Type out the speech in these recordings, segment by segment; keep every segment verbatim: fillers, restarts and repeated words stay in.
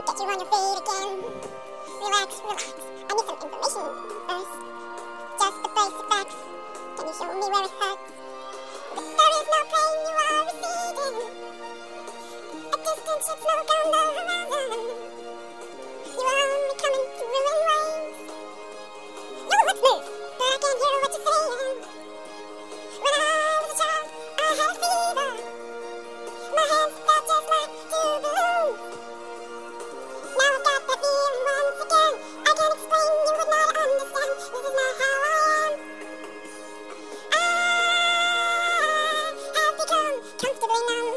Get you on your feet again. Relax, relax. I need some information first. Just the basic facts. Can you show me where it hurts? But there is no pain, you are receding. A distant ship's no on the horizon. You are only coming to ruin waves. Your lips move, but I can't hear what you're saying. When I was a child, I had a fever. My hands felt just like two balloons. Now I've got that feeling once again. I can't explain, you would not understand. This is not how I am. I have become comfortably numb.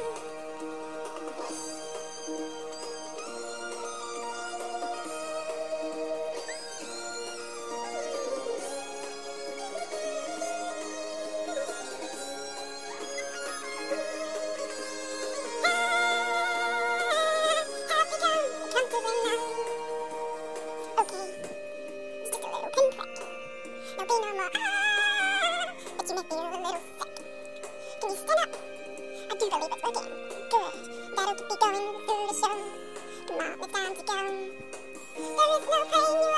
Okay, it's just a little pinprick. No pain no more, ah, but you make me a little sick. Can you stand up? I do believe it's working. Good, that'll keep me going through the show. Come on, it's time to go. There is no pain, you